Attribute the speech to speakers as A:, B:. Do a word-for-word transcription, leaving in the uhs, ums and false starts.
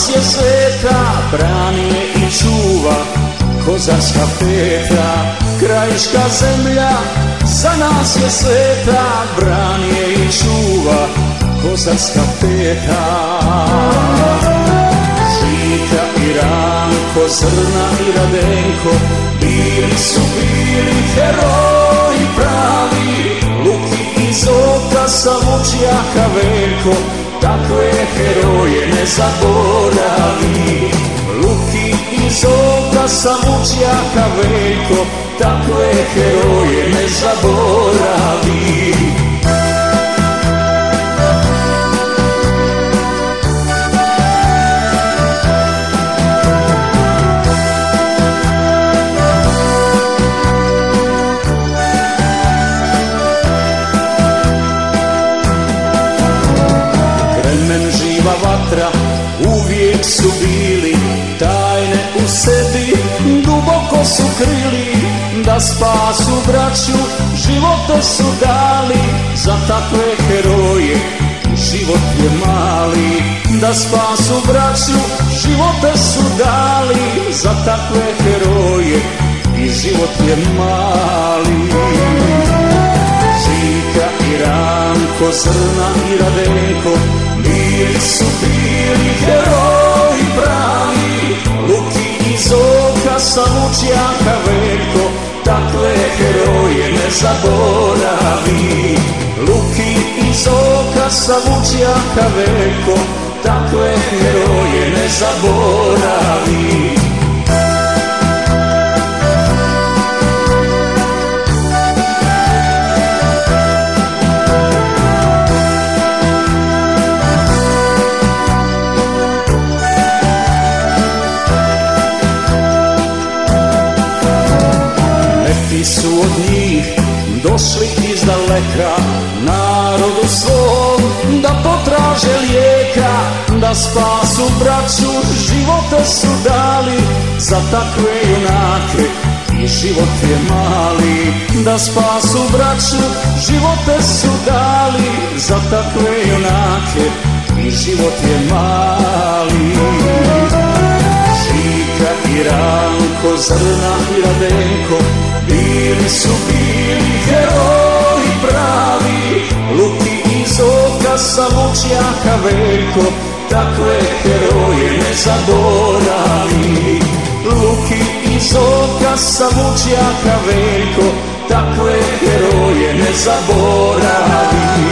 A: nas je sveta, brani je i čuva kozarska peta. Krajiška zemlja za nas je sveta, brani je i čuva kozarska peta. Žika i Ranko, Zrna i Radenko, bili su bili heroji pravi. Luki i Zoka, Savučjaka Veljko, takve heroje ne zaboravi. Luki i Zoka, Savučjaka Veljko, takve heroje ne zaboravi. Kremen, živa vatra, uvijek su bili, tajne u sebi duboko su krili. Da spasu braću, živote su dali, za takve heroje život je mali. Da spasu braću, živote su dali, za takve heroje i život je mali. Žika i Ranko, Zrna i Radenko, bili su bili heroji pravi. Luki i Zoka, Savučjaka Veljko, takve heroje ne zaboravi. Luki i Zoka, Savučjaka Veljko, takve heroje ne zaboravi. Neki su od njih došli iz daleka, narodu svom da potraže lijeka. Da spasu braću, živote su dali, za takve junake i život je mali. Da spasu braću, živote su dali, za takve junake i život je mali. Žika i Ranko, Zrna i Radenko, bili su bili heroji pravi. Luki i Zoka, Savučjaka Veljko, takve heroje ne zaboravi. Luki i Zoka, Savučjaka Veljko, takve heroje ne zaboravi.